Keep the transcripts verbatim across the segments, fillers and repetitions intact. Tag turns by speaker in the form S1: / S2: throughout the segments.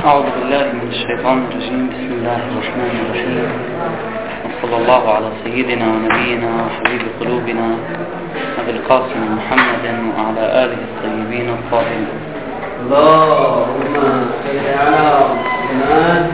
S1: أعوذ بالله من الشيطان الرجيم. بسم الله الرحمن الرحيم، وصلى الله على سيدنا ونبينا وحبيب قلوبنا أبي القاسم محمد وعلى آله الطيبين الطاهرين.
S2: اللهم صل على محمد.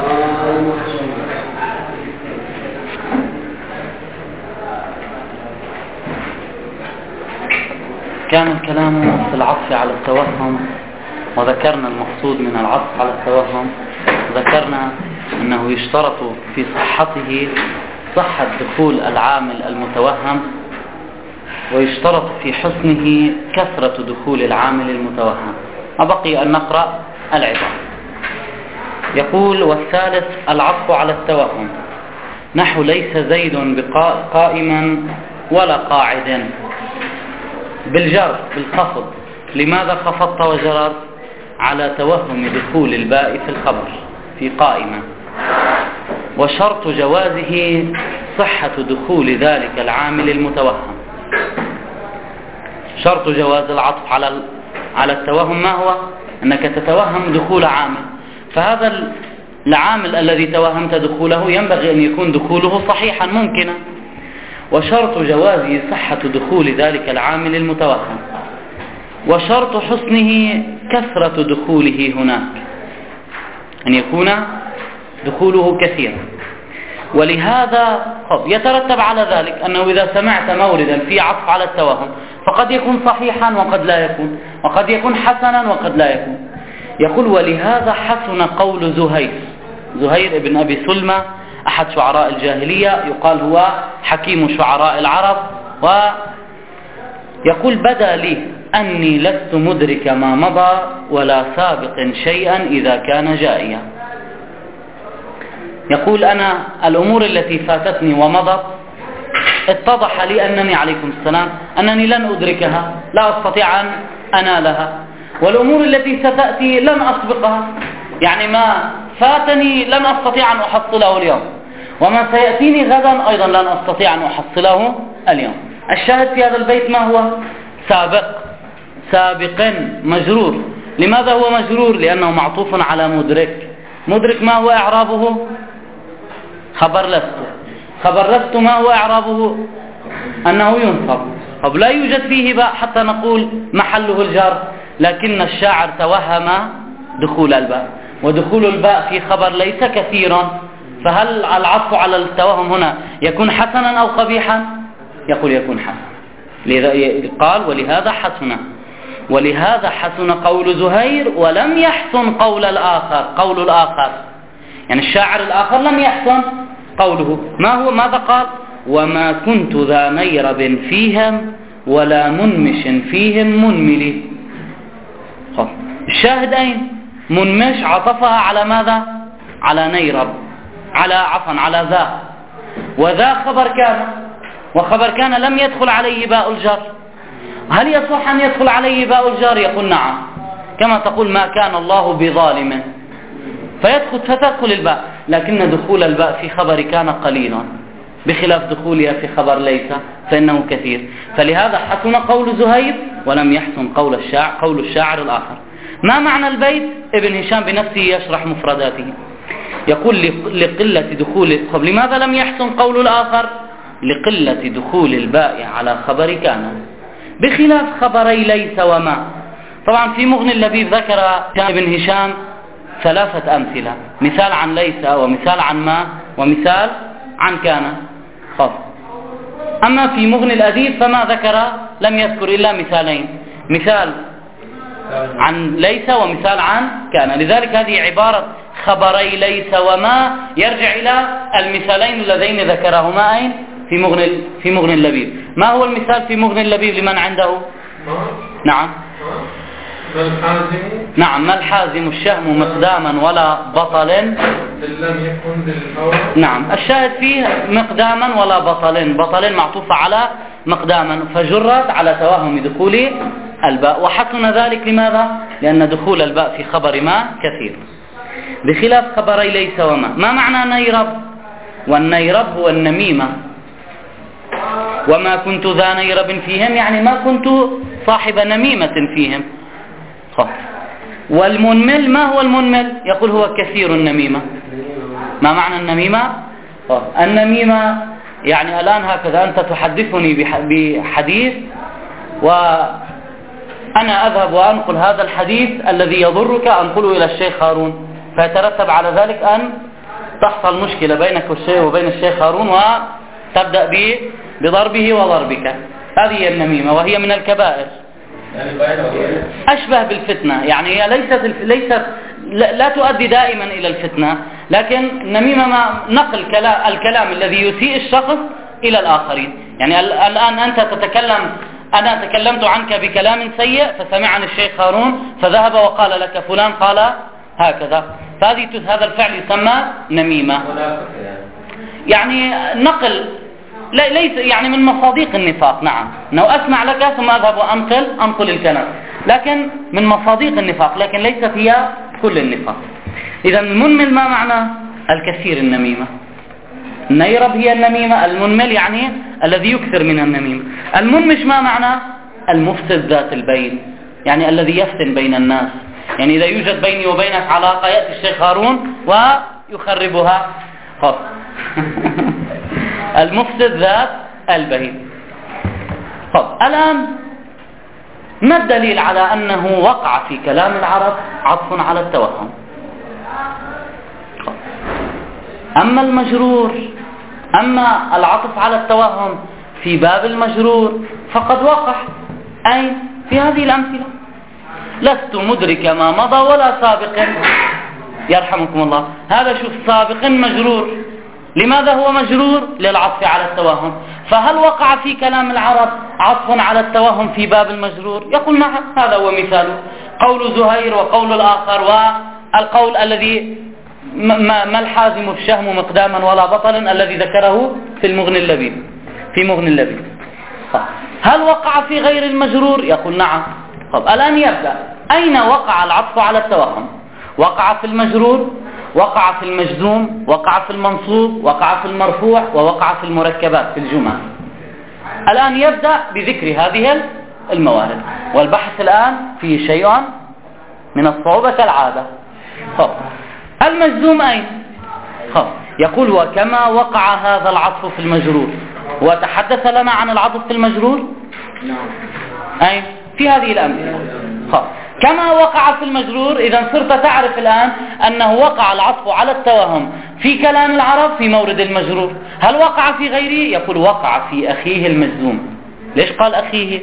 S1: كان الكلام في العطف على التوهم، وذكرنا المقصود من العطف على التوهم. ذكرنا أنه يشترط في صحته صحة دخول العامل المتوهم، ويشترط في حسنه كثرة دخول العامل المتوهم. وبقي أن نقرأ العبارة. يقول: والثالث العطف على التوهم، نحو ليس زيد قائما ولا قاعدا، بالجر بالخفض. لماذا خفضت وجررت؟ على توهم دخول الباء في الخبر في قائمة. وشرط جوازه صحة دخول ذلك العامل المتوهم. شرط جواز العطف على على التوهم ما هو؟ أنك تتوهم دخول عامل، فهذا العامل الذي توهمت دخوله ينبغي أن يكون دخوله صحيحا ممكنا. وشرط جوازه صحة دخول ذلك العامل المتوهم. وشرط حسنه كثرة دخوله هناك، أن يكون دخوله كثيرا. ولهذا يترتب على ذلك أنه إذا سمعت موردا في عطف على التوهم فقد يكون صحيحا وقد لا يكون، وقد يكون حسنا وقد لا يكون. يقول: ولهذا حسن قول زهير. زهير ابن أبي سلمى أحد شعراء الجاهلية، يقال هو حكيم شعراء العرب. ويقول: بدا لي أني لست مدرك ما مضى ولا سابق شيئا إذا كان جائيا. يقول: أنا الأمور التي فاتتني ومضت اتضح لي أنني عليكم السلام أنني لن أدركها، لا أستطيع أن أنالها. والأمور التي ستأتي لن أسبقها، يعني ما فاتني لن أستطيع أن أحصله اليوم، وما سيأتيني غدا أيضا لن أستطيع أن أحصله اليوم. الشاهد في هذا البيت ما هو؟ سابق. سابق مجرور. لماذا هو مجرور؟ لأنه معطوف على مدرك. مدرك ما هو إعرابه؟ خبر لست. خبر لست ما هو إعرابه؟ أنه ينصب. طب لا يوجد فيه باء حتى نقول محله الجر، لكن الشاعر توهم دخول الباء، ودخول الباء في خبر ليس كثيرا، فهل العطف على التوهم هنا يكون حسنا أو قبيحا؟ يقول يكون حسنا. قال: ولهذا حسن. ولهذا حسن قول زهير ولم يحسن قول الآخر. قول الآخر يعني الشاعر الآخر لم يحسن قوله. ما هو؟ ماذا قال؟ وما كنت ذا نيرب فيهم ولا منمش فيهم منملي. الشاهد أين؟ منمش عطفها على ماذا؟ على نيرب، على عفوا على ذا، وذا خبر كان، وخبر كان لم يدخل عليه باء الجر. هل يصح أن يدخل عليه باء الجر؟ يقول نعم، كما تقول ما كان الله بظالم، فيدخل فتدخل الباء، لكن دخول الباء في خبر كان قليلا بخلاف دخولها في خبر ليس فإنه كثير. فلهذا حسن قول زهير ولم يحسن قول الشاعر قول الشاعر الآخر. ما معنى البيت؟ ابن هشام بنفسه يشرح مفرداته. يقول: لقلة دخول. طب لماذا لم يحسن قول الآخر؟ لقلة دخول الباء على خبر كان بخلاف خبري ليس وما. طبعا في مغني اللبيب ذكر ابن هشام ثلاثة أمثلة، مثال عن ليس، ومثال عن ما، ومثال عن كان. خاص. أما في مغني الأديب فما ذكر، لم يذكر إلا مثالين، مثال عن ليس ومثال عن كان. لذلك هذه عبارة خبري ليس وما يرجع إلى المثالين اللذين ذكرهما أين؟ في مغني في مغني اللبيب. ما هو المثال في مغني اللبيب لمن عنده؟ نعم نعم ما الحازم الشهم مقداما ولا بطل. نعم الشاهد فيه مقداما ولا بطل. بطل معطوفة على مقداما، فجرت على توهم دخول الباء. وحسن ذلك لماذا؟ لأن دخول الباء في خبر ما كثير بخلاف خبري ليس وما. ما معنى نيرب؟ والنيرب هو النميمة. وما كنت ذا نيرب فيهم يعني ما كنت صاحب نميمة فيهم. والمنمل ما هو المنمل؟ يقول هو كثير النميمة. ما معنى النميمة؟ النميمة يعني الآن هكذا أنت تحدثني بحديث وأنا أذهب وأنقل هذا الحديث الذي يضرك أنقله إلى الشيخ هارون، فيترتب على ذلك أن تحصل مشكلة بينك وبين الشيخ هارون وتبدأ بضربه وضربك. هذه النميمة وهي من الكبائر، أشبه بالفتنة. يعني هي ليست ليست لا تؤدي دائما إلى الفتنة، لكن النميمة ما نقل كلام الكلام الذي يسيء الشخص إلى الآخرين. يعني الآن أنت تتكلم، أنا تكلمت عنك بكلام سيء فسمعني الشيخ هارون فذهب وقال لك فلان قال هكذا، فهذه هذا الفعل يسمى نميمة. يعني نقل ليس يعني من مصادق النفاق. نعم، أنه أسمع لك ثم أذهب وأنقل أنقل الكلام، لكن من مصادق النفاق، لكن ليست هي كل النفاق. إذا المنمل ما معنى؟ الكثير النميمة. النيرب هي النميمة، المنمل يعني الذي يكثر من النميمة. المنمش ما معنى؟ المفسد ذات البين، يعني الذي يفتن بين الناس. يعني إذا يوجد بيني وبينك علاقة يأتي الشيخ هارون ويخربها. خلاص. المفسد ذات البين. طب الآن ما الدليل على أنه وقع في كلام العرب عطف على التوهم؟ أما المجرور أما العطف على التوهم في باب المجرور فقد وقع، أي في هذه الأمثلة: لست مدرك ما مضى ولا سابق. يرحمكم الله، هذا شوف سابق مجرور. لماذا هو مجرور؟ للعطف على التوهم. فهل وقع في كلام العرب عطف على التوهم في باب المجرور؟ يقول نعم، هذا هو مثاله، قول زهير وقول الآخر، والقول الذي ما الحازم الشهم مقداما ولا بطلا الذي ذكره في المغني اللبيب في مغني اللبيب. هل وقع في غير المجرور؟ يقول نعم. طب الآن يبدأ، أين وقع العطف على التوهم؟ وقع في المجرور، وقع في المجزوم، وقع في المنصوب، وقع في المرفوع، ووقع في المركبات في الجمل. الآن يبدأ بذكر هذه الموارد، والبحث الآن فيه شيء من الصعوبة كالعادة. طب المجزوم أين؟ خب. يقول وكما وقع هذا العطف في المجرور. وتحدث لنا عن العطف في المجرور أين؟ في هذه الأمثلة. خب. كما وقع في المجرور، إذا صرت تعرف الآن أنه وقع العطف على التوهم في كلام العرب في مورد المجرور. هل وقع في غيره؟ يقول وقع في أخيه المجزوم. ليش قال أخيه؟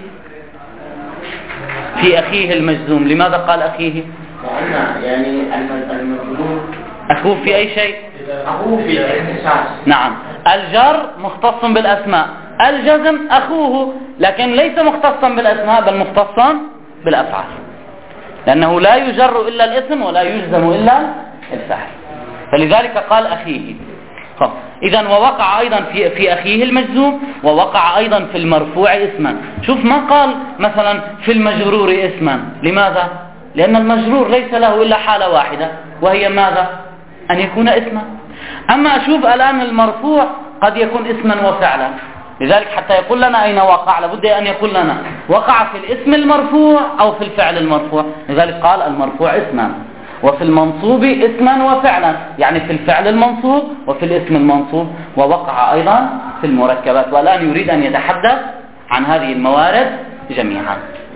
S1: في أخيه المجزوم. لماذا قال أخيه؟
S2: يعني المجرور
S1: أخوه في أي شيء؟
S2: أخوه في الاختصاص.
S1: نعم، الجر مختص بالأسماء، الجزم أخوه، لكن ليس مختصا بالأسماء بل مختصا بالأفعال، لأنه لا يجر إلا الاسم ولا يجزم إلا الفعل، فلذلك قال أخيه. إذن ووقع أيضا في, في أخيه المجزوم، ووقع أيضا في المرفوع اسما. شوف ما قال مثلا في المجرور اسما. لماذا؟ لأن المجرور ليس له إلا حالة واحدة، وهي ماذا؟ أن يكون اسما. أما أشوف الآن المرفوع قد يكون اسما وفعلا، لذلك حتى يقول لنا أين وقع لابد أن يقول لنا وقع في الاسم المرفوع أو في الفعل المرفوع. لذلك قال المرفوع اسما، وفي المنصوب اسما وفعلا، يعني في الفعل المنصوب وفي الاسم المنصوب، ووقع أيضا في المركبات. والآن يريد أن يتحدث عن هذه الموارد جميعا.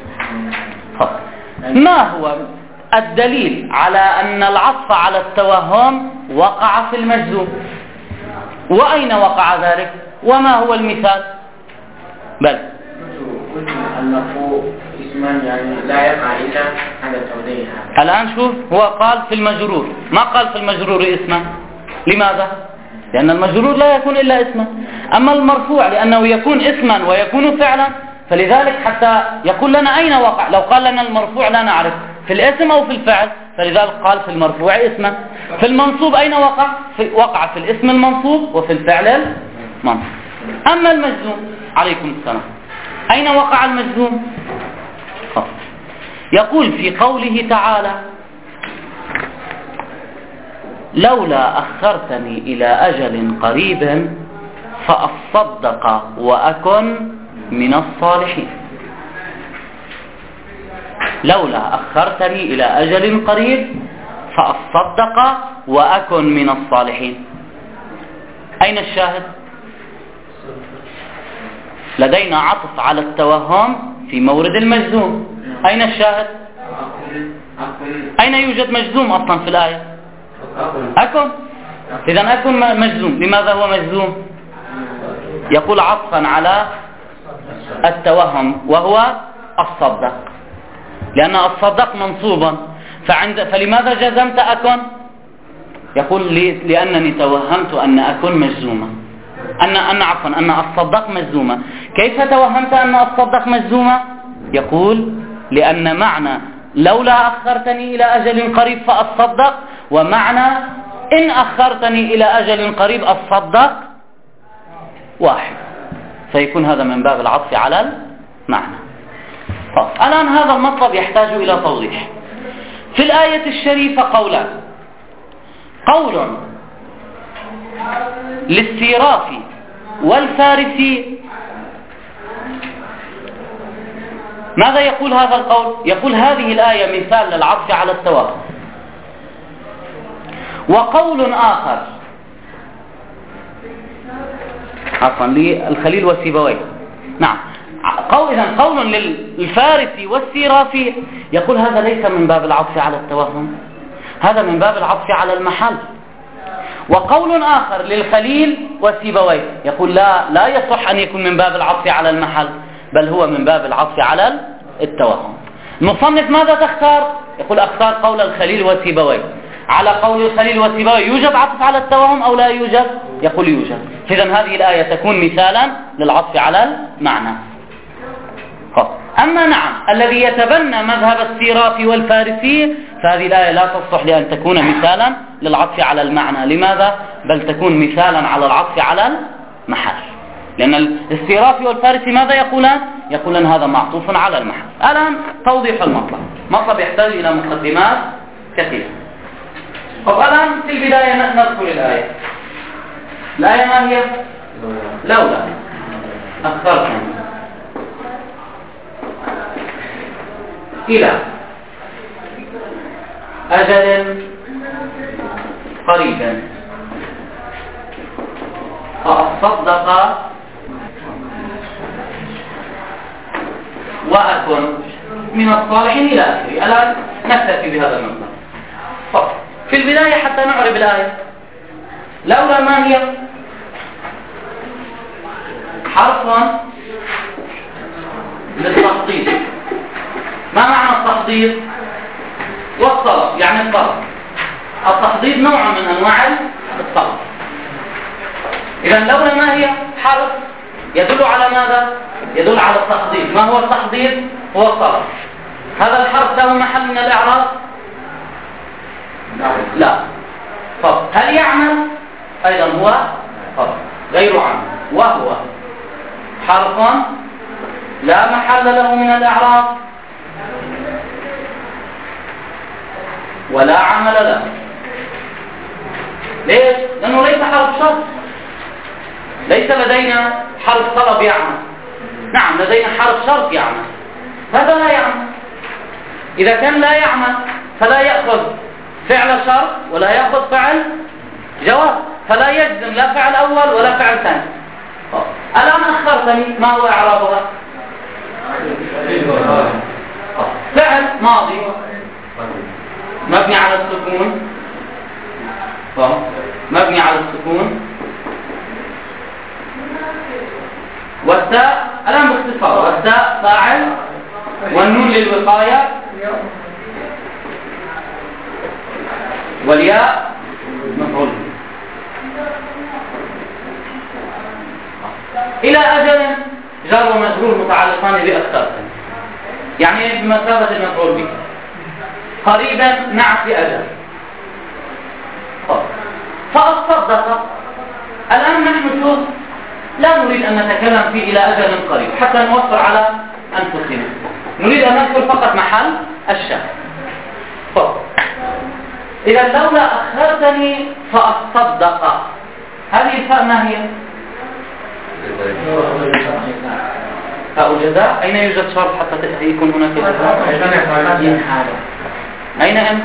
S1: ما هو الدليل على أن العطف على التوهم وقع في المجزوم؟ وأين وقع ذلك؟ وما هو المثال؟ بل
S2: المرفوع اسما يعني لا يقع إلا على التوضيح.
S1: الآن شوف، هو قال في المجرور، ما قال في المجرور اسما. لماذا؟ لأن المجرور لا يكون إلا اسما. أما المرفوع لأنه يكون اسما ويكون فعلا، فلذلك حتى يقول لنا أين وقع. لو قال لنا المرفوع لا نعرف في الاسم أو في الفعل، فلذلك قال في المرفوع اسما. في المنصوب أين وقع؟ في وقع في الاسم المنصوب وفي الفعل المنصوب. أما المجزوم، عليكم السلام، أين وقع المجزوم؟ يقول في قوله تعالى لولا أخرتني إلى أجل قريب فأصدق وأكن من الصالحين. لولا أخرتني إلى أجل قريب فأصدق وأكن من الصالحين. أين الشاهد؟ لدينا عطف على التوهم في مورد المجزوم. أين الشاهد؟ أين يوجد مجزوم أصلا في الآية؟ أكن. إذن أكن مجزوم. لماذا هو مجزوم؟ يقول عطفا على التوهم وهو الصدق، لأن الصدق منصوبا، فعند فلماذا جزمت أكن؟ يقول لي لأنني توهمت أن أكن مجزومة، أن أن عفوا أن الصدق مجزومة. كيف توهمت أن الصدق مجزومة؟ يقول لأن معنى لولا أخرتني إلى أجل قريب فأصدق، ومعنى إن أخرتني إلى أجل قريب أصدق واحد، فيكون هذا من باب العطف على المعنى. طب الآن هذا المطلب يحتاج إلى توضيح. في الآية الشريفة قولان: قول للسيرافي والفارسي. ماذا يقول هذا القول؟ يقول هذه الآية مثال للعطف على التوهم. وقول آخر عفوا للخليل والسيبويه، نعم، قول إذن قول للفارسي والسيرافي يقول هذا ليس من باب العطف على التوهم، هذا من باب العطف على المحل. وقول آخر للخليل والسيبويه يقول لا لا يصح أن يكون من باب العطف على المحل، بل هو من باب العطف على التوهم. المصنف ماذا تختار؟ يقول أختار قول الخليل والسيبويه. على قول الخليل والسيبويه يوجد عطف على التوهم أو لا يوجد؟ يقول يوجد. إذن هذه الآية تكون مثالا للعطف على المعنى. أما نعم الذي يتبنى مذهب السيرافي والفارسي فهذه الآية لا تصلح لأن تكون مثالا للعطف على المعنى. لماذا؟ بل تكون مثالا على العطف على المحل، لأن السيرافي والفارسي ماذا يقولان؟ يقولان هذا معطوف على المحل. الآن توضيح المطلب. مطلب يحتاج إلى مقدمات كثيرة. طب الآن في البداية نذكر الآية. الآية ما هي؟ لولا أخرتني إلى أجل قريب فأصدق وأكن من الصالحين إلى آخره. الآن نكتفي بهذا المطلب. طب في البداية حتى نعرف الآية، لولا ما هي؟ حرف للتحضير. ما معنى التحضير؟ والطلب، يعني الطلب. التحضير نوع من أنواع الطلب. إذا لولا ما هي؟ حرف يدل على ماذا؟ يدل على التحضير. ما هو التحضير؟ هو الطلب. هذا الحرف له محل من الإعراب؟ لا. طب هل يعمل؟ أيضا هو طب غير عمل، وهو حرف لا محل له من الإعراب ولا عمل له. ليش؟ لأنه ليس حرف شرط. ليس لدينا حرف طلب يعمل. نعم لدينا حرف شرط يعمل، هذا لا يعمل. إذا كان لا يعمل فلا يأخذ فعل شرط ولا يأخذ فعل جواب، فلا يجزم لا فعل أول ولا فعل ثاني. الآن أخرتني، ما هو إعرابها؟ فعل ماضي مبني على السكون، مبني على السكون، والتاء الآن باختصار والتاء فاعل، والنون للوقاية، والياء مفعول. إلى أجل جار ومجرور متعلقان بأخرتني، يعني بمثابة المفعول به. قريبا نعت أجل. فأصدق. الآن نحن شوف لا نريد أن نتكلم فيه إلى أجل قريب حتى نوفر على أنفسنا، نريد أن نذكر فقط محل الشاهد. إذا لولا أخرتني فأصدق، هذه الفاء ما هي؟ فاء جزاء. أين يوجد شرط حتى يكون هناك جزاء؟ أين أنت؟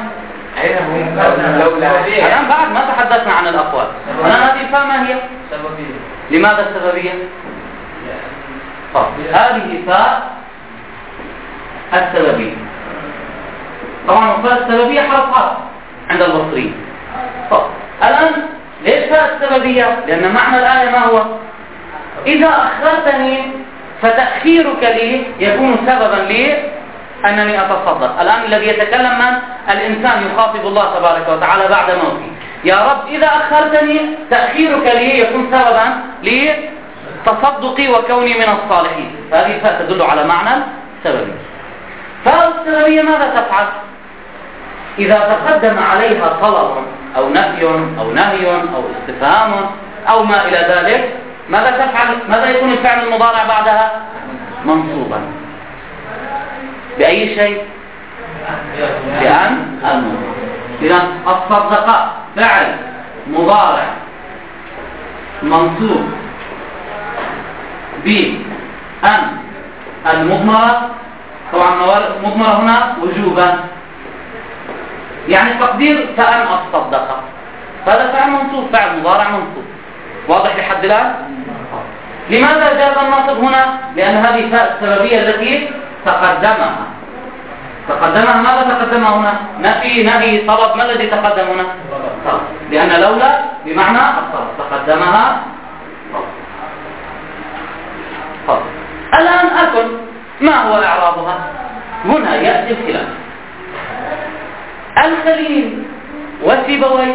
S1: الآن بعد ما تحدثنا عن الأقوال. الآن هذه الفاء ما هي؟ لماذا السببية؟ طب هذه فاء السببية. طبعا فاء السببية حرف عطف عند البصريين. طب الآن ليش فاء السببية؟ لأن معنى الآية ما هو؟ إذا أخرتني فتأخيرك لي يكون سببا لي أنني أتصدق. الآن الذي يتكلم من؟ الإنسان يخاطب الله تبارك وتعالى بعد موته. يا رب إذا أخرتني تأخيرك لي يكون سببا لتصدقي وكوني من الصالحين. هذه فاء تدل على معنى السببية. فاء السببية ماذا تفعل؟ إذا تقدم عليها طلب أو نفي أو نهي أو استفهام أو ما إلى ذلك ماذا تفعل؟ ماذا يكون الفعل المضارع بعدها؟ منصوبا. بأي شيء؟ بأن المضارع. إذا الصدقاء فعل مضارع منصوب بأن المضمرة. طبعا مضمرة هنا وجوبا، يعني تقدير فأن الصدقة، هذا فعل منصوب، فعل مضارع منصوب. واضح لحد الآن؟ لماذا جاز النصب هنا؟ لأن هذه فاء السببية التي تقدمها. تقدمها ماذا تقدمها هنا؟ نفي، نهي، طلب. ما الذي تقدم هنا؟ طلب. لأن لولا بمعنى الطلب تقدمها طلب. طلب. الآن أكل ما هو إعرابها؟ هنا يأتي الخلاف. الخليل وسيبويه.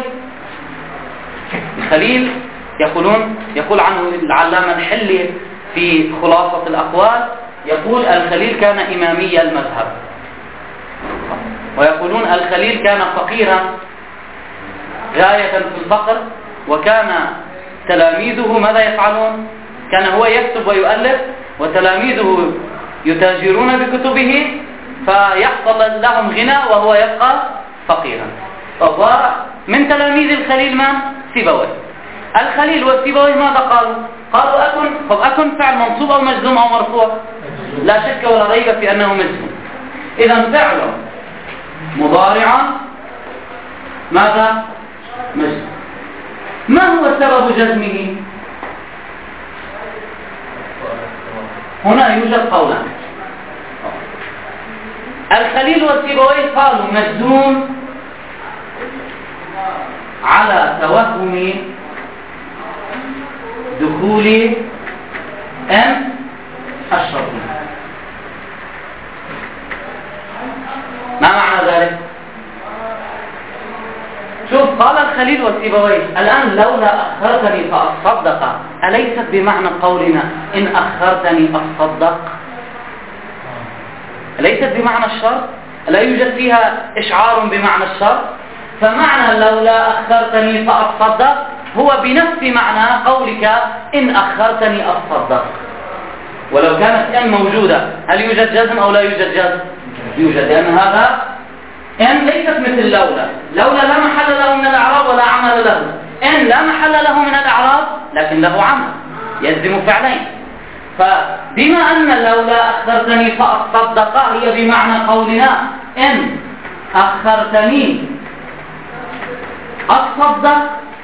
S1: الخليل يقولون يقول عنه العلامة الحلي في خلاصة الأقوال، يقول الخليل كان إمامي المذهب، ويقولون الخليل كان فقيرا غاية في الفقر، وكان تلاميذه ماذا يفعلون؟ كان هو يكتب ويؤلف وتلاميذه يتاجرون بكتبه فيحصل لهم غنى وهو يبقى فقيرا. من تلاميذ الخليل من؟ سيبويه. الخليل والسيبويه ماذا قالوا؟ قالوا أكن. طب أكن فعل منصوب أو مجزوم أو مرفوع؟ لا شك ولا ريب في أنه مجزوم. إذا فعل مضارع ماذا؟ مجزوم. ما هو سبب جزمه؟ هنا يوجد قولان. الخليل والسيبويه قالوا مجزوم على توهم دخول أن الشرطية. ما معنى ذلك؟ شوف، قال الخليل والسيبويه الآن لولا أخرتني فأصدق، أليست بمعنى قولنا إن أخرتني أصدق؟ أليست بمعنى الشرط؟ لا يوجد فيها إشعار بمعنى الشرط؟ فمعنى لولا أخرتني فأصدق هو بنفس معنى قولك إن أخرتني أصدق. ولو كانت إن موجودة هل يوجد جزم أو لا يوجد جزم؟ يوجد، لأن هذا إن ليست مثل لولا. لولا لا محل له من الإعراب ولا عمل له. إن لا محل له من الإعراب لكن له عمل يلزم فعلين. فبما أن لولا أخرتني فأصدق هي بمعنى قولنا إن أخرتني أصدق.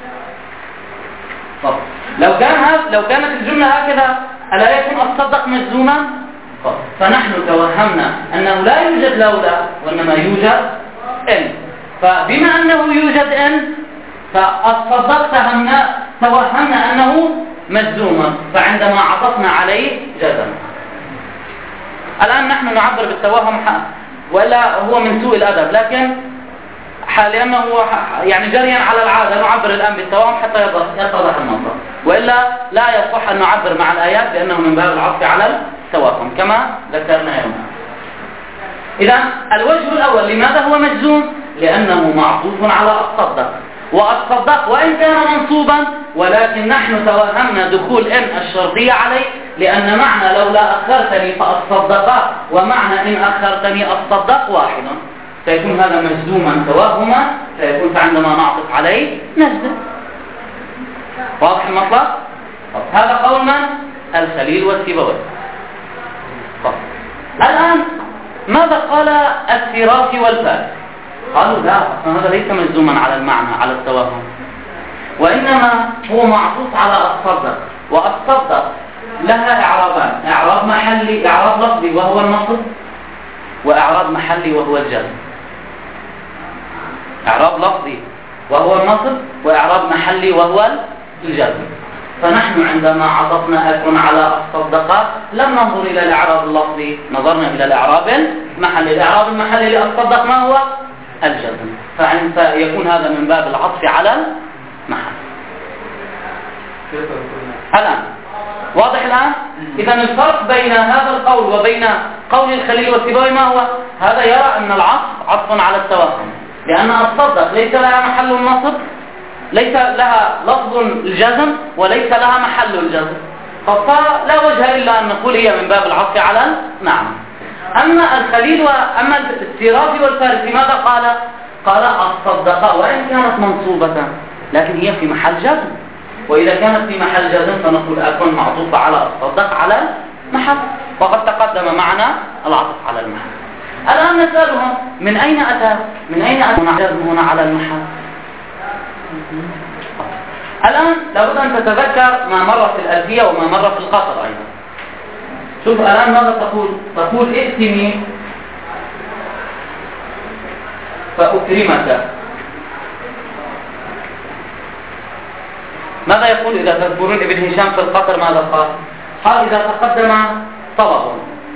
S1: طب لو كان لو كانت الجملة هكذا ألا يكون أصدق مجزوما؟ فنحن توهمنا أنه لا يوجد لولا وإنما يوجد إن. فبما أنه يوجد إن فأصدق توهمنا أنه مجزوما، فعندما عطفنا عليه جزم. الآن نحن نعبر بالتوهم ولا هو من سوء الأدب، لكن لأنه هو يعني جريا على العادة نعبر الآن بالتوهم حتى يتضح النظر، وإلا لا يصح أن نعبر مع الآيات لأنه من باب العطف على التوهم كما ذكرنا يوم. إذا الوجه الأول لماذا هو مجزوم؟ لأنه معطوف على أصدق، وأصدق وإن كان منصوبا ولكن نحن توهمنا دخول إن الشرطية عليه، لأن معنى لولا أخرتني فأصدق ومعنى إن أخرتني أصدق واحد، فيكون هذا مجزوما توهما، فيكون عندما نعطف عليه نجزم. واضح المطلب؟ هذا قول من؟ الخليل والسيبويه. الآن ماذا قال السيرافي والفارسي؟ قالوا لا، هذا ليس مجزوما على المعنى على التوهم، وإنما هو معطوف على الصدق، والصدق لها إعرابان: إعراب محلي، إعراب لفظي وهو النصب، وإعراب محلي وهو الجزم. إعراب لفظي وهو النصب، وإعراب محلي وهو الجزم. فنحن عندما عطفنا أكن على الصدق لم ننظر إلى الإعراب اللفظي، نظرنا إلى الإعراب المحلي. الإعراب المحلي للصدق ما هو؟ الجزم. فيكون هذا من باب العطف على المحل. الآن واضح الآن؟ إذن الفرق بين هذا القول وبين قول الخليل والسيبوي ما هو؟ هذا يرى أن العطف عطف على التوهم، لأن الصدق ليس لها محل النصب، ليس لها لفظ الجزم، وليس لها محل الجزم، فلا وجه إلا أن نقول هي من باب العطف على المعنى. أما الخليل وأما السيرافي والفارسي ماذا قال؟ قال الصدق وإن كانت منصوبة لكن هي في محل جزم، وإذا كانت في محل جزم فنقول أكون معطوفة على الصدق على المحل، وقد تقدم معنا العطف على المحل. الآن نسألهم من أين أتى؟ من أين أتى الجزم هنا على المحل؟ الآن لابد أن تتذكر ما مر في الألفية وما مر في القصر أيضا. شوف الآن ماذا تقول؟ تقول ائتني فأكرمك. ماذا يقول إذا تذكرون ابن هشام في القصر ماذا قال؟ قال إذا تقدم طلب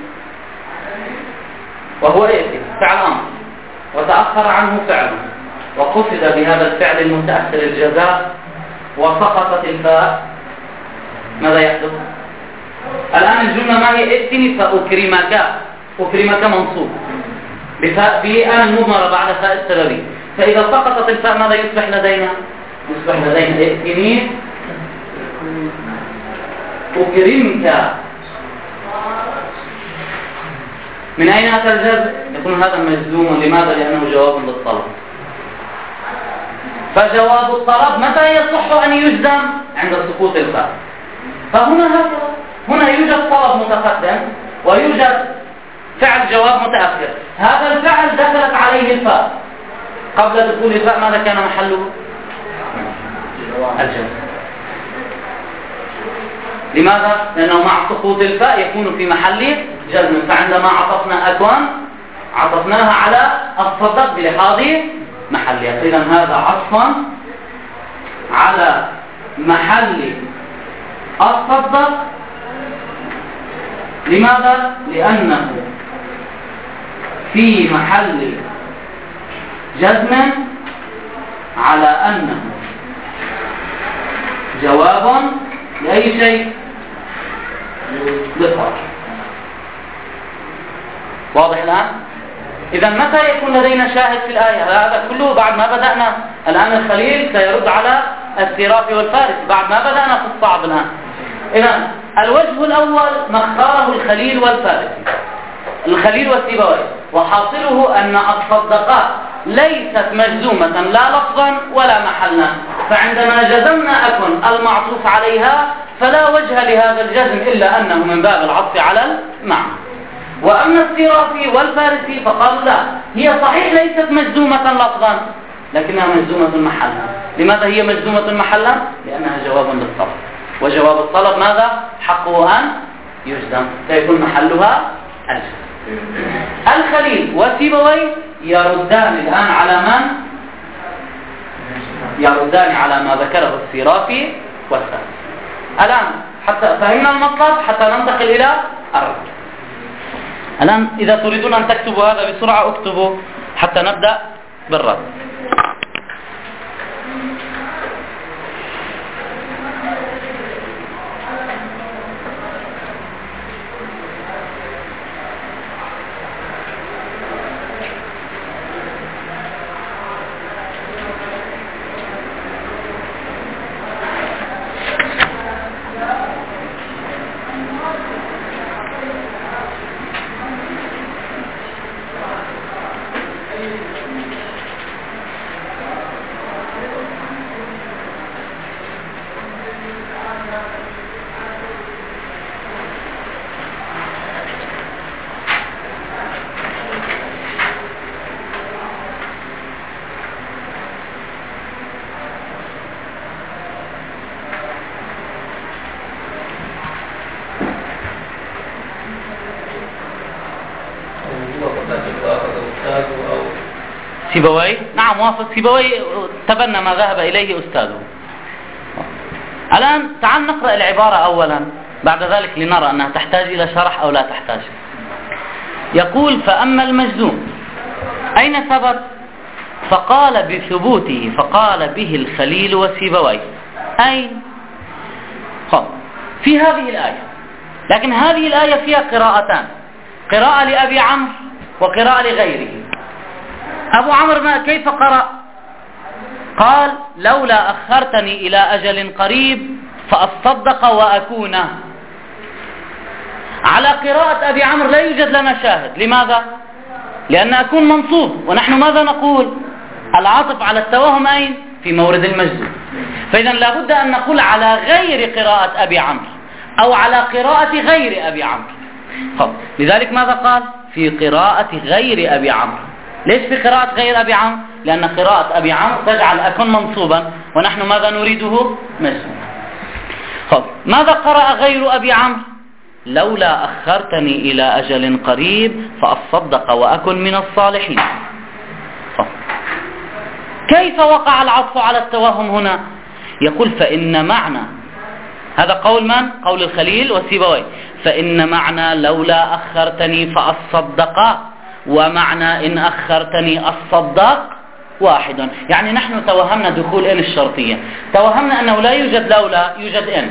S1: وهو ائتني فعل أمر وتأخر عنه فعل وقصد بهذا الفعل المتأخر الجزاء وسقطت الفاء، ماذا يحدث؟ الآن الجملة ما هي؟ ائتني فأكرمك. أكرمك منصوب بفاء بأن المضمرة بعد فاء السببية، فإذا سقطت الفاء ماذا يصبح لدينا؟ يصبح لدينا ائتني أكرمك. من أين أتى الجزم؟ يكون هذا مجزوم. لماذا؟ لأنه جواب للطلب. فجواب الطلب متى يصح أن يجزم؟ عند سقوط الفاء. فهنا هكذا، هنا يوجد طلب متقدم ويوجد فعل جواب متأخر. هذا الفعل دخلت عليه الفاء، قبل دخول الفاء ماذا كان محله؟ الجزم. لماذا؟ لأنه مع سقوط الفاء يكون في محل جزم، فعندما عطفنا أكوان عطفناها على الصدق بلحاظ محلها. إذن هذا عطفا على محل الصدق. لماذا؟ لأنه في محل جزم على أنه جواب لأي شيء؟ للطلب. واضح الآن؟ إذا متى يكون لدينا شاهد في الآية؟ هذا كله بعد ما بدأنا. الآن الخليل سيرد على السيرافي والفارسي بعد ما بدأنا في الصعب الآن. إذا الوجه الأول ما اختاره الخليل والفارسي، الخليل والسيبوي، وحاصله أن الصدقات ليست مجزومة لا لفظا ولا محلا، فعندما جزمنا أكن المعطوف عليها فلا وجه لهذا الجزم إلا أنه من باب العطف على المعنى. وأما السيرافي والفارسي فقالوا لا، هي صحيح ليست مجزومة لفظا لكنها مجزومة محلا. لماذا هي مجزومة محلا؟ لأنها جواب للطلب، وجواب الطلب ماذا؟ حقه أن يجزم، فيكون محلها الجزم. الخليل والسيبوي يردان الآن على من؟ يردان على ما ذكره السيرافي والفارسي. الآن حتى فهمنا المطلب حتى ننتقل إلى الرد. الآن إذا تريدون أن تكتبوا هذا بسرعة اكتبوا حتى نبدأ بالرد. سيبويه نعم وافق سيبويه تبنى ما ذهب إليه أستاذه. الآن تعال نقرأ العبارة أولا، بعد ذلك لنرى أنها تحتاج إلى شرح أو لا تحتاج. يقول فأما المجزوم أين ثبت؟ فقال بثبوته فقال به الخليل وسيبويه. أين؟ في هذه الآية، لكن هذه الآية فيها قراءتان، قراءة لأبي عمرو وقراءة لغيره. أبو عمرو كيف قرأ؟ قال لولا أخرتني إلى أجل قريب فأصدق وأكون. على قراءة أبي عمرو لا يوجد لنا شاهد. لماذا؟ لأن أكون منصوب، ونحن ماذا نقول؟ العاطف على التوهم أين؟ في مورد المجزوم. فإذا لابد أن نقول على غير قراءة أبي عمرو أو على قراءة غير أبي عمرو. لذلك ماذا قال؟ في قراءة غير أبي عمرو. ليش في قراءة غير أبي عمرو؟ لأن قراءة أبي عمرو تجعل أكون منصوبا، ونحن ماذا نريده؟ مجزوما. ماذا قرأ غير أبي عمرو؟ لولا أخرتني إلى أجل قريب فأصدق وأكن من الصالحين. كيف وقع العطف على التوهم هنا؟ يقول فإن معنى، هذا قول من؟ قول الخليل والسيبويه. فإن معنى لولا أخرتني فأصدق ومعنى إن أخرتني أصدق واحد. يعني نحن توهمنا دخول إن الشرطية، توهمنا أنه لا يوجد لولا، يوجد إن.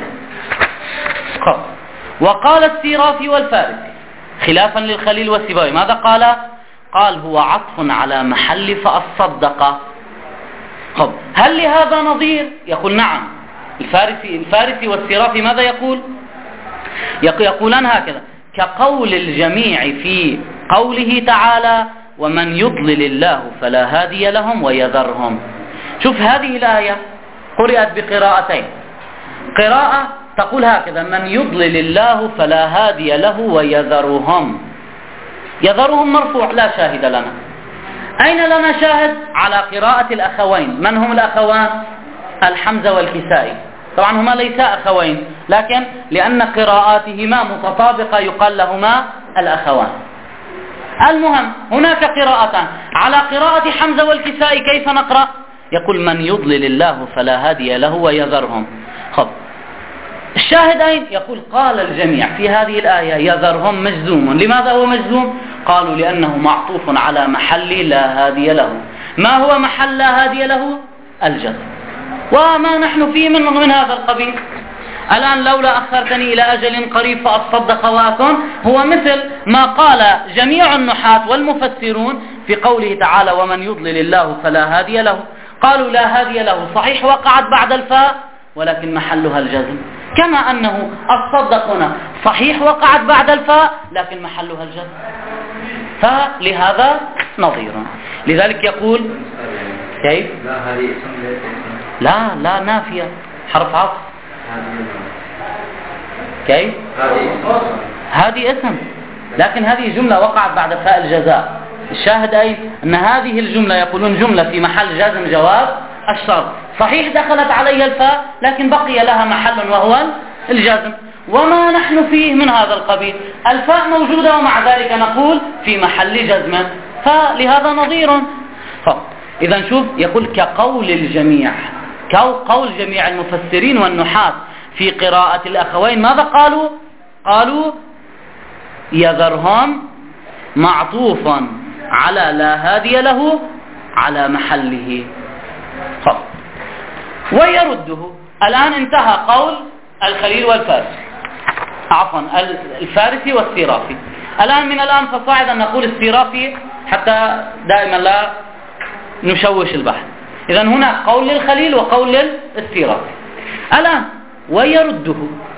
S1: وقال السيرافي والفارسي خلافا للخليل والسيبويه ماذا قال؟ قال هو عطف على محل فأصدق. هل لهذا نظير؟ يقول نعم. الفارسي, الفارسي والسيرافي ماذا يقول؟ يقولان هكذا: كقول الجميع في قوله تعالى ومن يضلل الله فلا هادي لهم ويذرهم. شوف هذه الآية قرأت بقراءتين، قراءة تقول هكذا: من يضلل الله فلا هادي له ويذرهم. يذرهم مرفوع لا شاهد لنا. أين لنا شاهد؟ على قراءة الأخوين. من هم الأخوان؟ الحمزة والكسائي. طبعا هما ليسا أخوين، لكن لأن قراءاتهما متطابقة يقال لهما الأخوان. المهم هناك قراءتان. على قراءة حمزة والكسائي كيف نقرأ؟ يقول من يضلل الله فلا هادي له ويذرهم. خب الشاهد أين؟ يقول قال الجميع في هذه الآية يذرهم مجزوم. لماذا هو مجزوم؟ قالوا لأنه معطوف على محل لا هادي له. ما هو محل لا هادي له؟ الجزم. وما نحن فيه من, من هذا القبيل. الآن لولا أخرتني إلى أجل قريب فأصدق وأكن هو مثل ما قال جميع النحاة والمفسرون في قوله تعالى ومن يضلل الله فلا هادي له. قالوا لا هادي له صحيح وقعت بعد الفاء ولكن محلها الجزم، كما أنه الصدق هنا صحيح وقعت بعد الفاء لكن محلها الجزم. فلهذا نظير. لذلك يقول كيف؟ لا لا نافية حرف عطف. كيف؟ هذه اسم، لكن هذه جملة وقعت بعد فاء الجزاء. الشاهد أي أن هذه الجملة يقولون جملة في محل جزم جواب الشرط. صحيح دخلت عليها الفاء لكن بقي لها محل وهو الجزم، وما نحن فيه من هذا القبيل. الفاء موجودة ومع ذلك نقول في محل جزم، فلهذا نظير. إذا شوف يقول كقول الجميع، كقول جميع المفسرين والنحاة في قراءة الأخوين ماذا قالوا؟ قالوا يذرهم معطوفا على لا هادي له على محله. خب ويرده. الآن انتهى قول الخليل والفارسي، عفوا الفارسي والسيرافي. الآن من الآن فصاعدا نقول السيرافي حتى دائما لا نشوش البحث. إذا هنا قول للخليل وقول للسيرافي. الآن ويرده،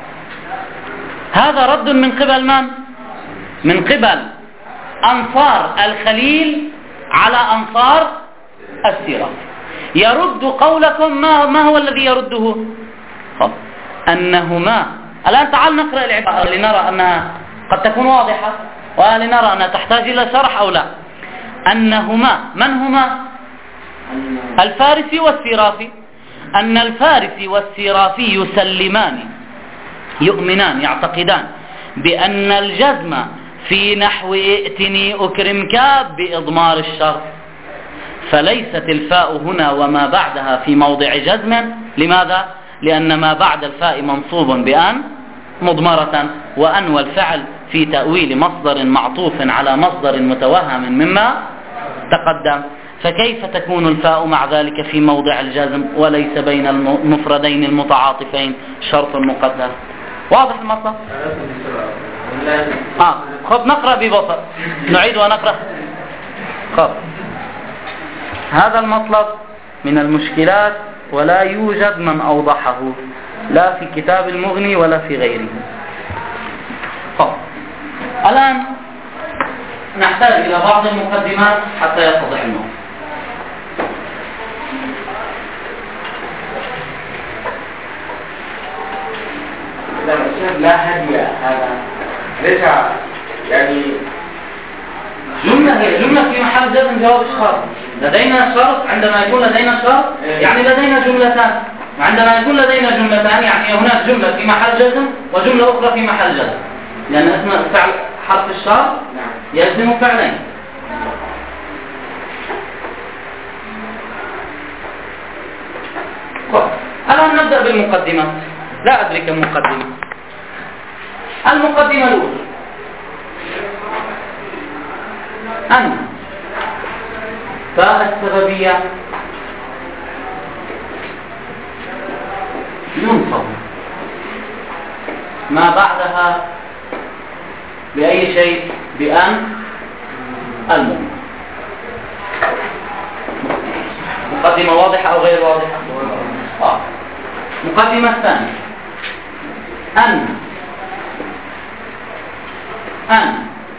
S1: هذا رد من قبل من؟ من قبل أنصار الخليل على أنصار السيرافي. يرد قولكم ما, ما هو الذي يرده؟ طب أنهما. الآن تعال نقرأ العبارة لنرى أنها قد تكون واضحة ولنرى أنها تحتاج إلى شرح أو لا. أنهما من هما؟ الفارسي والسيرافي. أن الفارسي والسيرافي يسلمان يؤمنان يعتقدان بأن الجزم في نحو ائتني أكرمك بإضمار الشرط. فليست الفاء هنا وما بعدها في موضع جزم. لماذا؟ لأن ما بعد الفاء منصوب بأن مضمرة، وأن والفعل في تأويل مصدر معطوف على مصدر متوهم مما تقدم، فكيف تكون الفاء مع ذلك في موضع الجزم وليس بين المفردين المتعاطفين شرط مقدر؟ واضح المطلب؟ آه. خب نقرأ ببطء، نعيد ونقرأ. خب هذا المطلب من المشكلات ولا يوجد من أوضحه لا في كتاب المغني ولا في غيره. خب الآن نحتاج إلى بعض المقدمات حتى يتضح الموضوع.
S2: لا هدي هذا ليس يعني
S1: جملة، هي جملة في محل جزم جواب الشرط. لدينا شرط، عندما يكون لدينا شرط يعني لدينا جملتان، وعندما يكون لدينا جملتان يعني هناك جملة في محل جزم وجملة أخرى في محل جزم، لأن اسم فعل حرف الشرط يجزم فعلين. الآن نبدأ بالمقدمة. لا أدري كم مقدمة. المقدمة الأولى أن فاء السببية ينصب ما بعدها بأي شيء بأن المؤمن. مقدمة واضحة أو غير واضحة؟ آه. مقدمة الثانية أن أن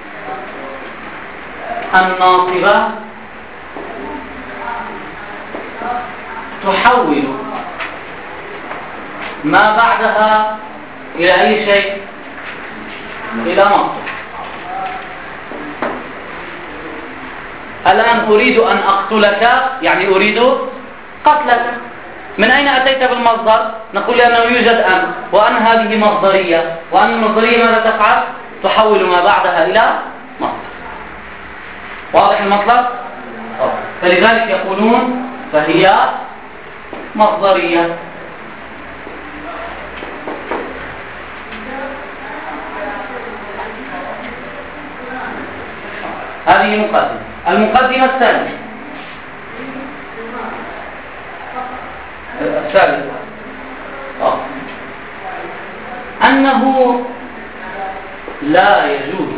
S1: الناصبة تحول ما بعدها إلى أي شيء؟ إلى مصدر. الآن أريد أن أقتلك يعني أريد قتلك. من أين أتيت بالمصدر؟ نقول لأنه يوجد أن، وأن هذه مصدرية، وأن المصدرية ماذا تفعل؟ تحول ما بعدها إلى مصدر. واضح المطلب؟ فلذلك يقولون فهي مصدرية. هذه مقدمة. المقدمة الثانية الثالثة آه. أنه لا يجوز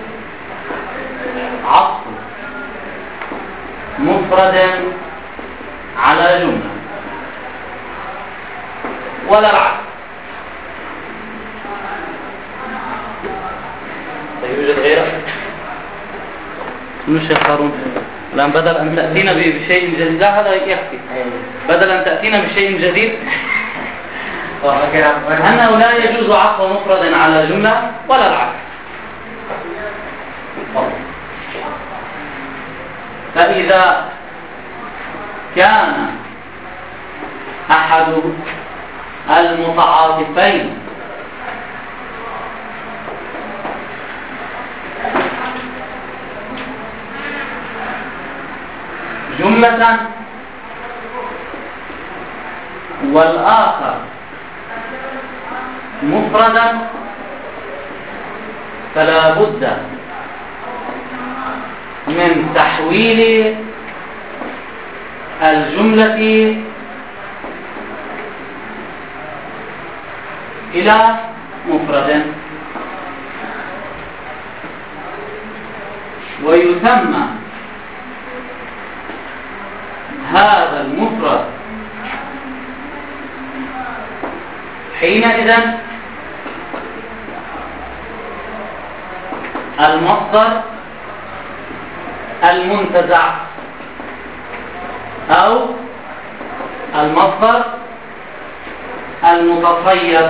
S1: عطف مفردا على جملة ولا العكس. يوجد غيره؟ مش يختارون الآن بدل أن تأتينا بشيء جديد، لا هذا يكفي. بدل أن تأتينا بشيء جديد أنه لا يجوز عطف مفرد على جملة ولا العكس. فإذا كان أحد المتعاطفين جملة والآخر مفردا فلا بد من تحويل الجملة إلى مفرد، ويسمى هذا المفرد حينئذ المصدر المنتزع أو المصدر المتصيد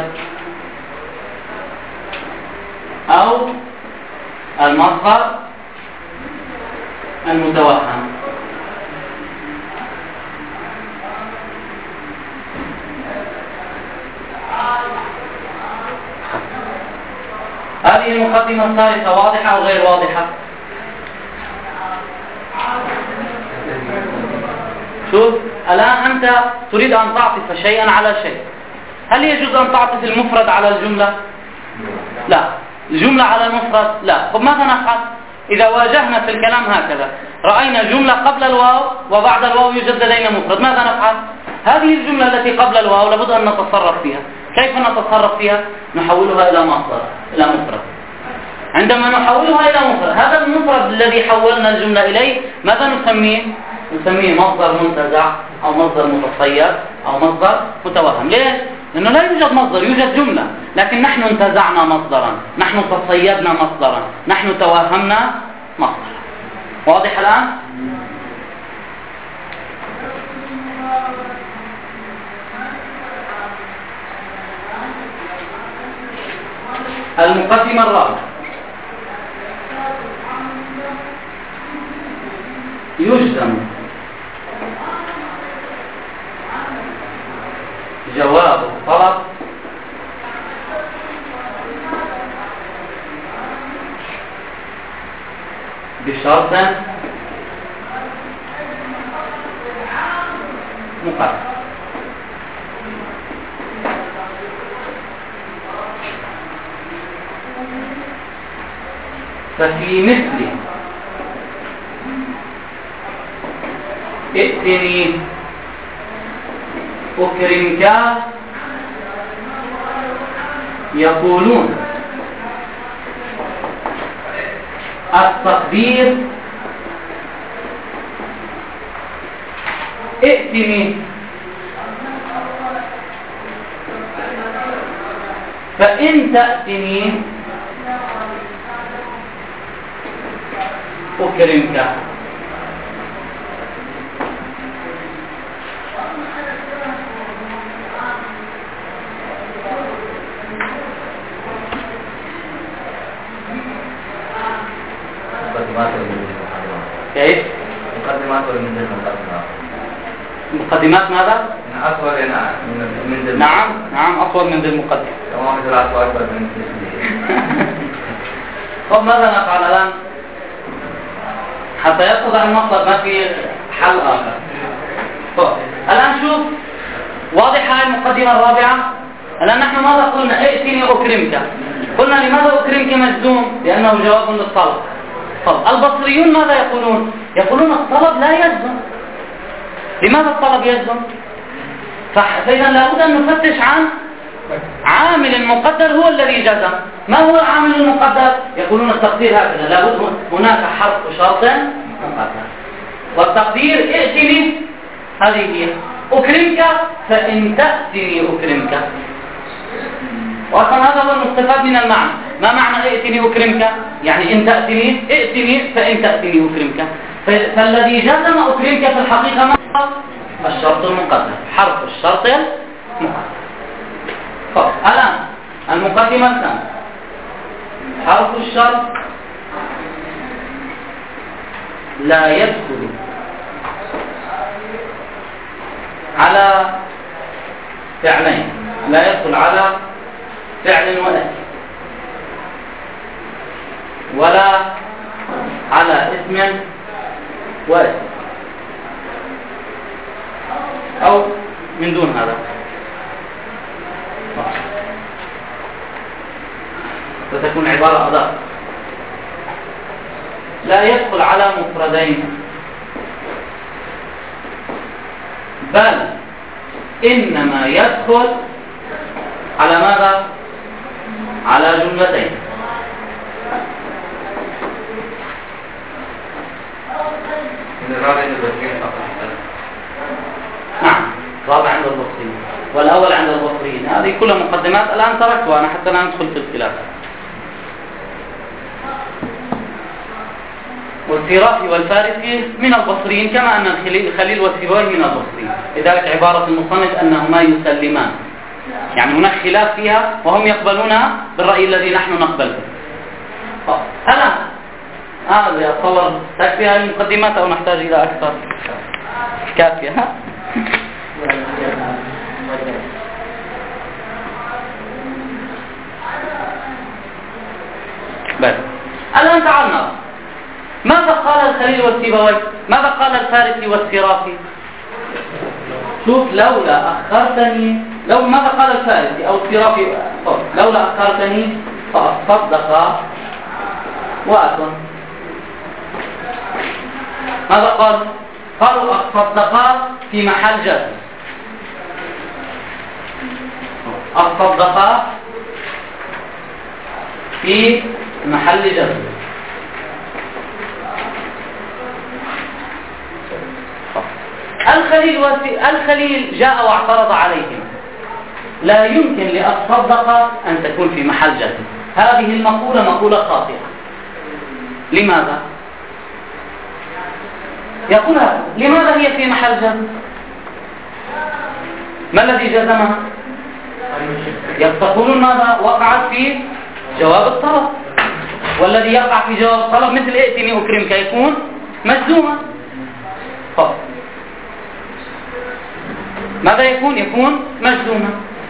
S1: أو المصدر المتوهم. هذه المقدمة الثالثة واضحة أو غير واضحة؟ أنت تريد أن تعطف شيئا على شيء، هل يجوز أن تعطف المفرد على الجملة؟ لا. الجملة على المفرد؟ لا. طب ماذا نفعل إذا واجهنا في الكلام هكذا رأينا جملة قبل الواو وبعد الواو يوجد لدينا مفرد، ماذا نفعل؟ هذه الجملة التي قبل الواو لابد أن نتصرف فيها. كيف نتصرف فيها؟ نحولها إلى مصدر، إلى مفرد. عندما نحولها إلى مفرد، هذا المفرد الذي حولنا الجملة إليه ماذا نسميه؟ نسميه مصدر منتزع أو مصدر متصيد أو مصدر متوهم. ليه؟ لأنه لا يوجد مصدر، يوجد جملة، لكن نحن انتزعنا مصدرا، نحن تصيدنا مصدرا، نحن توهمنا مصدرا. واضح الآن؟ المقدمة الرابعة، يجزم جواب الطلب بشرط مقدم. ففي مثل ائتني أكرمك يقولون التقدير ائتني، فإن تأتني أكرمك. كيف؟
S2: مقدمات ولا من ضمن المقدمات؟
S1: مقدمات ماذا؟
S2: أطول من ضمن.
S1: نعم نعم أطول من ذي المقدمة.
S2: تمام مثل أطول أكبر من
S1: طب ماذا نفعل الآن؟ حتى يتضح المطلب، ما في حل آخر. طب الآن شوف، واضحة المقدمة الرابعة. الآن نحن ماذا قلنا؟ ائتني أكرمك. قلنا لماذا أكرمك مجزوم؟ لأنه جواب للطلب. طب البصريون ماذا يقولون؟ يقولون الطلب لا يجزم. لماذا الطلب يجزم؟ فإذا لابد أن نفتش عن عامل مقدر هو الذي جزم. ما هو العامل المقدر؟ يقولون التقدير هكذا، لابد هناك حرف شرط مقدر، والتقدير ائتني هذه هي أكرمك، فإن تأتني أكرمك. وأصلا هذا هو المستفاد من المعنى. ما معنى ائتني أكرمك؟ يعني إن تأتني، ائتني فإن تأتني أكرمك. فالذي جزم أكرمك في الحقيقة ما هو؟ الشرط المقدر، حرف الشرط المقدر. طب الآن المقدمة الثانية، حرف الشرط لا يدخل على فعلين، لا يدخل على فعل واسم، ولا على اسم واسم، أو من دون هذا. فتكون عبارة أداة. لا يدخل على مفردين، بل إنما يدخل على ماذا؟ على جملتين.
S2: من الرابع عند البصريين فقط.
S1: نعم، الرابع عند البصريين والأول عند البصريين. هذه كلها مقدمات الآن تركتها أنا حتى لا ندخل في الخلاف. والفرافي والفارسي من البصريين، كما أن الخليل والسيبويه من البصريين. لذلك عبارة المصنف أنهما يسلمان، يعني هناك خلاف فيها وهم يقبلونها بالرأي الذي نحن نقبله. الآن هذا أتصور تكفي هذه المقدمات أو نحتاج إلى أكثر؟ كافية. ها؟ بس الآن تعال نرى ماذا قال الخليل والسيبويه، ماذا قال الفارسي والسرافي. شوف لولا أخرتني، لو ماذا قال الفارسي أو الصرافي؟ لولا أخرتني فأصدق وأكن. ماذا قال؟ قالوا أصدقا في محل جر، أصدقا في محل جر. الخليل الخليل جاء واعترض عليهم، لا يمكن لأصدق أن تكون في محل جر. هذه المقولة مقولة خاطئة. لماذا؟ يقول لماذا هي في محل جر؟ ما الذي جزمها؟ يقولون ماذا؟ وقعت في جواب الطلب، والذي يقع في جواب الطلب مثل ائتني أكرمك يكون مجزوما. فقط. ماذا يكون؟ يكون مجزوما.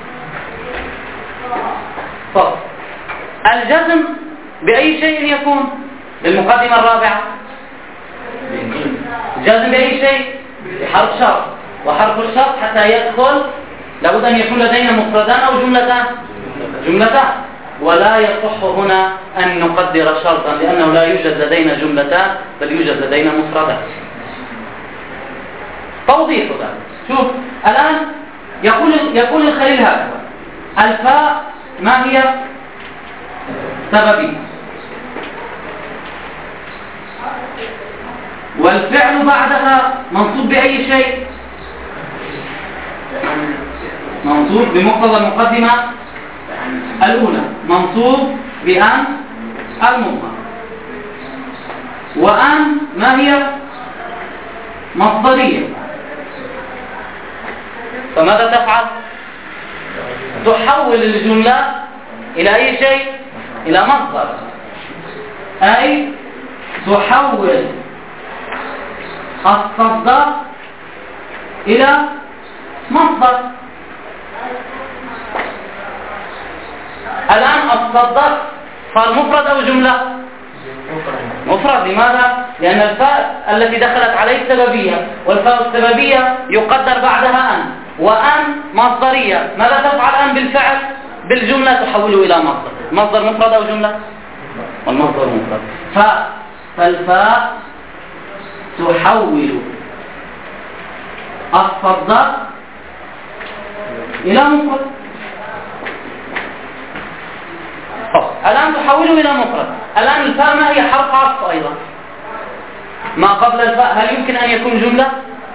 S1: فقط. الجزم بأي شيء يكون؟ بالمقدمة الرابعة. الجزم بأي شيء؟ بحرف شرط، وحرف الشرط حتى يدخل لابد أن يكون لدينا مفردان أو جملتان جملتان ولا يصح هنا أن نقدر شرطا، لأنه لا يوجد لدينا جملتان بل يوجد لدينا مفردان. توضيح ذلك. شوف الآن يقول يقول الخليل هذا: الفاء ما هي؟ سببية، والفعل بعدها منصوب بأي شيء؟ منصوب بمقتضى المقدمة الأولى، منصوب بأن المضمر. وأن ما هي؟ مصدرية. فماذا تفعل؟ تحول الجملة إلى أي شيء؟ إلى مصدر، أي تحول الصدق إلى مصدر. الآن الصدق صار مفرد أو جملة؟ مفرد. لماذا؟ لأن الفاء التي دخلت عليه سببية، والفاء السببية يقدر بعدها أن، وأن مصدرية. ماذا تفعل أن بالفعل؟ بالجملة تحوله إلى مصدر. مصدر مفرد أو جملة؟ والمصدر مفرد. فالفاء تحول الصدق إلى مفرد. الآن تحوله إلى مفرد. الآن الفاء ما هي؟ حرف عطف أيضا. ما قبل الفاء هل يمكن أن يكون جملة؟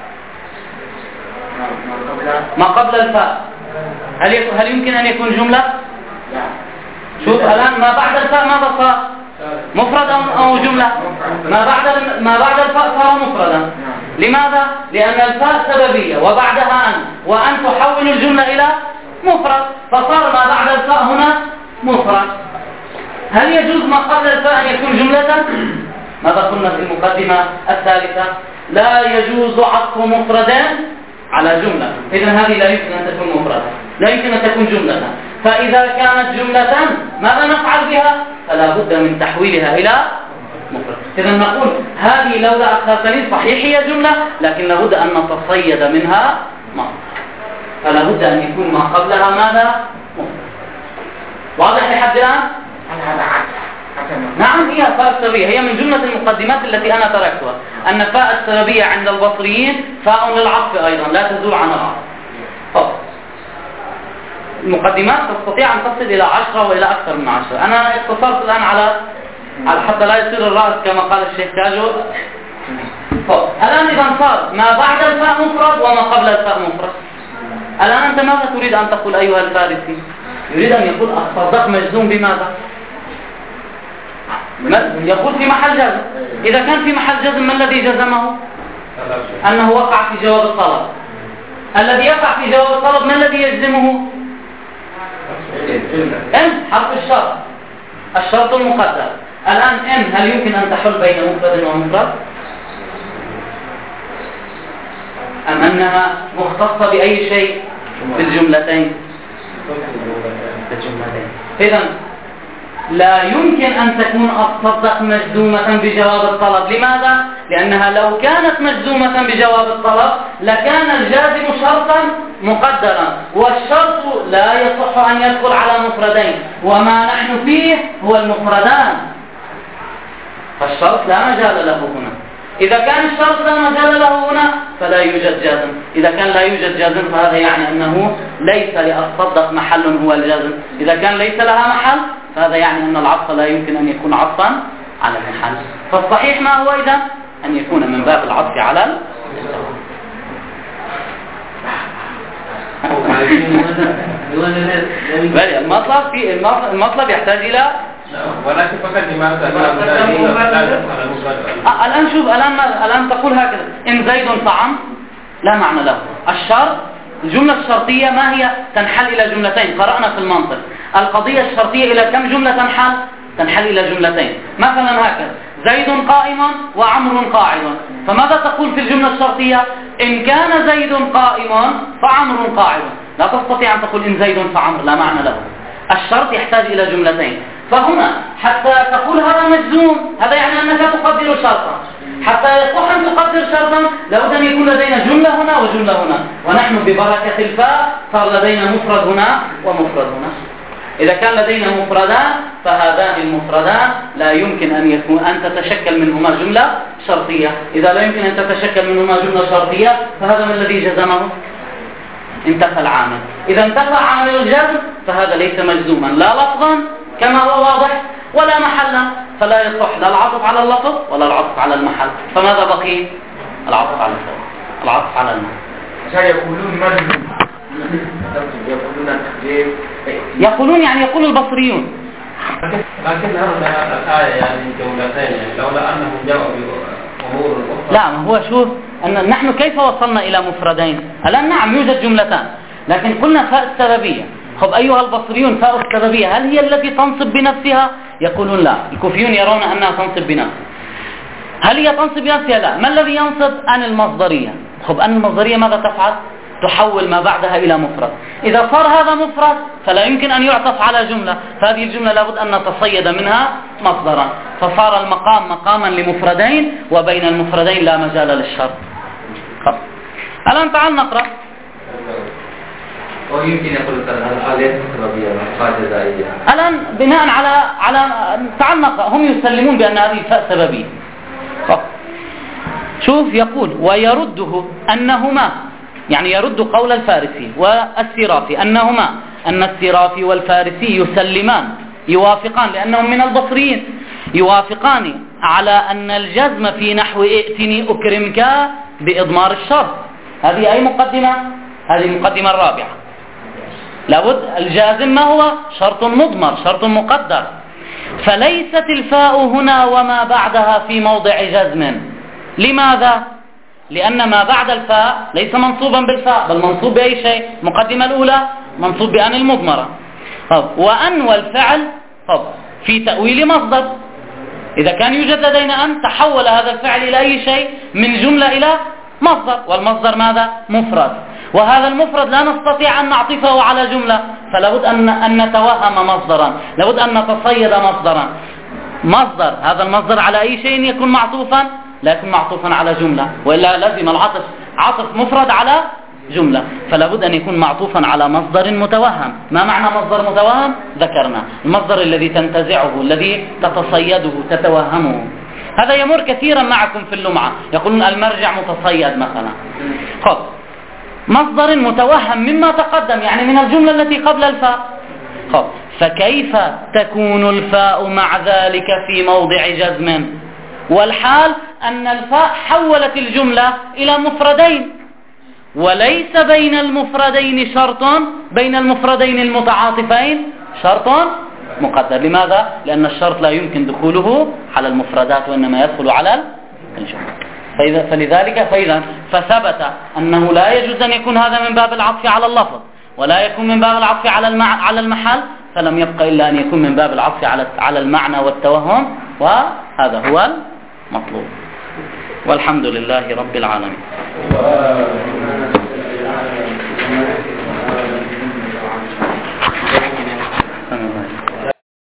S1: ما قبل الفاء هل هل يمكن أن يكون جملة؟ شوف الآن ما بعد الفاء ماذا صار؟ مفرد أو جملة؟ ما بعد ما بعد الفاء صار مفردا. لماذا؟ لأن الفاء سببية وبعدها أن، وأن تحول الجملة إلى مفرد، فصار ما بعد الفاء هنا مفرد. هل يجوز ما قبل الفاء أن يكون جملة؟ ماذا قلنا في المقدمة الثالثة؟ لا يجوز عطف مفردين على جملة. إذن هذه لا يمكن أن تكون مفردة، لا يمكن أن تكون جملة. فإذا كانت جملة ماذا نفعل بها؟ فلا بد من تحويلها إلى مفرد. إذن نقول هذه لولا أخرتني صحيح هي جملة، لكن لابد أن نتصيد منها مصدر، فلا بد أن يكون ما قبلها ماذا؟ مفرد. واضح لحد الآن؟ نعم، هي فاء السببية، هي من جملة المقدمات التي أنا تركتها، أن فاء السببية عند البصريين فاء للعطف أيضا لا تزول عن العطف. طب المقدمات تستطيع أن تصل إلى عشرة وإلى أكثر من عشرة. أنا اقتصرت الآن على على حتى لا يصير الرأس كما قال الشيخ كاجو. طب الآن إذا صار ما بعد الفاء مفرد وما قبل الفاء مفرد. الآن أنت ماذا تريد أن تقول أيها الفارسي؟ يريد أن يقول الصدق مجزوم بماذا؟ يقول في محل جزم. إذا كان في محل جزم ما الذي جزمه؟ أنه وقع في جواب الطلب. الذي يقع في جواب الطلب ما الذي يجزمه؟ إن حرف الشرط، الشرط المقدر. الآن إن هل يمكن أن تحل بين مفرد ومفرد؟ أم أنها مختصة بأي شيء؟ بالجملتين. بالجملتين. إذن لا يمكن أن تكون أصدق مجزومة بجواب الطلب. لماذا؟ لأنها لو كانت مجزومة بجواب الطلب لكان الجازم شرطا مقدرا، والشرط لا يصح أن يدخل على مفردين، وما نحن فيه هو المفردان، فالشرط لا مجال له هنا. إذا كان الشرط لا مجال له هنا فلا يوجد جازم. إذا كان لا يوجد جازم فهذا يعني أنه ليس لأصدق محل هو الجازم. إذا كان ليس لها محل فهذا يعني أن العطف لا يمكن أن يكون عطفا على المحل. فالصحيح ما هو إذا أن يكون من باب العطف على بل المطلب في المطلب يحتاج إلى
S3: ولكن فقط لماذا
S1: الآن شوف الآن الآن تقول هكذا إن زيد فعمر لا معنى له. الشرط الجملة الشرطية ما هي؟ تنحل إلى جملتين. قرأنا في المنطق القضية الشرطية إلى كم جملة تنحل؟ تنحل إلى جملتين. مثلا هكذا زيد قائم وعمر قاعد، فماذا تقول في الجملة الشرطية؟ إن كان زيد قائم فعمر قاعد. لا تستطيع أن تقول إن زيد فعمر، لا معنى له. الشرط يحتاج إلى جملتين. فهنا حتى تقول هذا مجزوم هذا يعني أنك تقدر شرطا، حتى يصح أن تقدر شرطا لابد أن يكون لدينا جملة هنا وجملة هنا، ونحن ببركة الفاء صار لدينا مفرد هنا ومفرد هنا. إذا كان لدينا مفردان فهذان المفردان لا يمكن أن يكون أن تتشكل منهما جملة شرطية. إذا لا يمكن أن تتشكل منهما جملة شرطية فهذا ما الذي جزمه؟ انتفى العامل. إذا انتفى عامل الجزم فهذا ليس مجزوما لا لفظا كما هو واضح ولا محلا، فلا يصح لا العطف على اللفظ ولا العطف على المحل. فماذا بقي؟ العطف على الفعل، العطف على المحل.
S2: عشان يقولون مجزوم يقولون
S1: يقولون يعني يقول البصريون.
S3: لكن هذا الآية يعني جملتين يعني لولا أنهم جاءوا بأمور أخرى.
S1: لا ما هو شوف أن نحن كيف وصلنا إلى مفردين؟ الآن نعم يوجد جملتان لكن قلنا فاء السببية. خب أيها البصريون فاء السببية هل هي التي تنصب بنفسها؟ يقولون لا، الكوفيون يرون أنها تنصب بنفسها. هل هي تنصب بنفسها؟ لا. ما الذي ينصب؟ أن المصدرية. خب أن المصدرية ماذا تفعل؟ تحول ما بعدها إلى مفرد. إذا صار هذا مفرد فلا يمكن أن يعطف على جملة، فهذه الجملة لابد أن نتصيد منها مصدرا، فصار المقام مقاما لمفردين وبين المفردين لا مجال للشرط. خب الآن تعال نقرأ.
S4: ويمكن يقول الحالات السببية والحالات الجزائية.
S1: الآن بناء على على تعال نقرأ. هم يسلمون بأن هذه فاء سببية. شوف يقول ويرده أنهما، يعني يرد قول الفارسي والسرافي أنهما أن السرافي والفارسي يسلمان يوافقان لأنهم من البصريين، يوافقان على أن الجزم في نحو ائتني أكرمك بإضمار الشرط. هذه أي مقدمة؟ هذه المقدمة الرابعة. لابد الجازم ما هو؟ شرط مضمر، شرط مقدر. فليست الفاء هنا وما بعدها في موضع جزم. لماذا؟ لأن ما بعد الفاء ليس منصوبا بالفاء بل منصوب بأي شيء. المقدمة الأولى منصوب بأن المضمرة. طب وأن والفعل طب في تأويل مصدر. إذا كان يوجد لدينا أن تحول هذا الفعل إلى أي شيء من جملة إلى مصدر، والمصدر ماذا؟ مفرد، وهذا المفرد لا نستطيع أن نعطفه على جملة، فلابد أن, أن نتوهم مصدرا، لابد أن نتصيد مصدرا. مصدر هذا المصدر على أي شيء يكون معطوفا؟ لا يكون معطوفا على جملة، وإلا لازم العطف عطف مفرد على جملة، فلابد أن يكون معطوفا على مصدر متوهم. ما معنى مصدر متوهم؟ ذكرنا المصدر الذي تنتزعه، الذي تتصيده تتوهمه. هذا يمر كثيرا معكم في اللمعة، يقولون المرجع متصيد مثلا. خب مصدر متوهم مما تقدم، يعني من الجملة التي قبل الفاء. خب فكيف تكون الفاء مع ذلك في موضع جزم، والحال أن الفاء حولت الجملة إلى مفردين، وليس بين المفردين شرط، بين المفردين المتعاطفين شرط مقدر. لماذا؟ لأن الشرط لا يمكن دخوله على المفردات وإنما يدخل على الجملة. فإذا فلذلك فإذا فثبت أنه لا يجوز أن يكون هذا من باب العطف على اللفظ ولا يكون من باب العطف على المع... على المحل، فلم يبقى إلا أن يكون من باب العطف على على المعنى والتوهم، وهذا هو المطلوب. والحمد لله رب العالمين.